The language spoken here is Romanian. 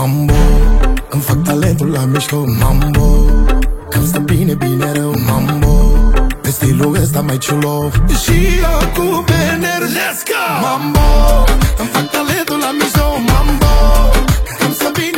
Mambo, îmi fac talentul la mișto. Mambo, îmi stă bine, bine rău. Mambo, pe stilul ăsta mai ciulo. Și eu cu Bener, let's go! Mambo, îmi fac talentul la mișto. Mambo, îmi stă bine.